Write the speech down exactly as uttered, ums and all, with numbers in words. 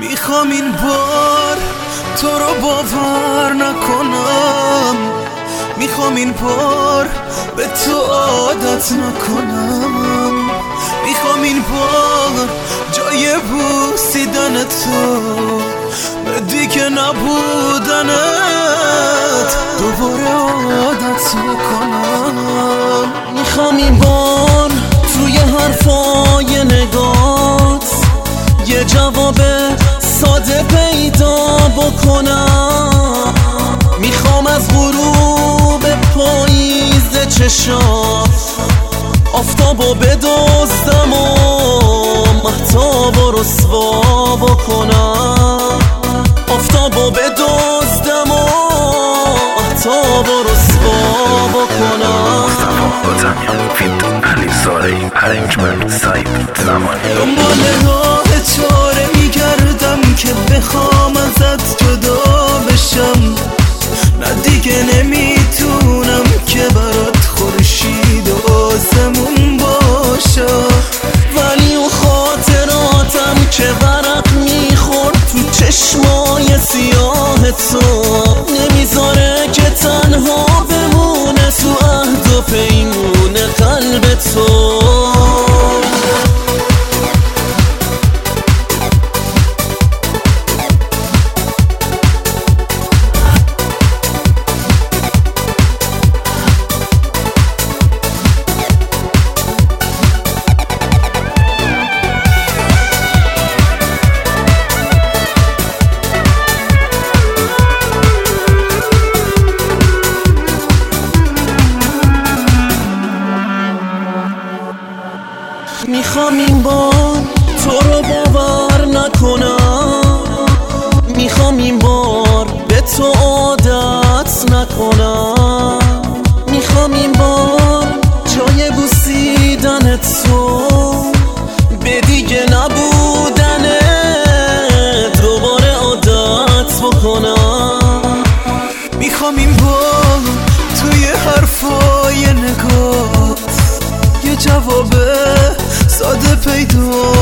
میخوام این بار تو رو باور نکنم، میخوام این بار به تو عادت نکنم، میخوام این بار جای بوسیدن تو به دیگه نبودنت دوباره عادت نکنم. میخوام این بار توی حرفای نگات یه جواب ساده پیدا بکنم، میخوام از غروب پاییز چشات آفتابو بدزدم و مهتابو رسوا بکنم، آفتابو بدزدم و مهتابو رسوا بکنم. دنبال راه چاره میگردم که بخوام ازت جدا بشم، نه دیگه نمیتونم که برات خورشید و آسمون باشم، ولی اون خاطراتم که برق میخورد تو چشمای سیاه تو نمیذاره که تنها بمونه تو عهد و پیمون قلب تو. میخوام این بار تو رو باور نکنم، میخوام این بار به تو عادت نکنم، میخوام این بار جای بوسیدن تو به دیگه نبودن دوباره عادت بکنم. میخوام این بار توی حرفای نگات یه جواب ساده پیدا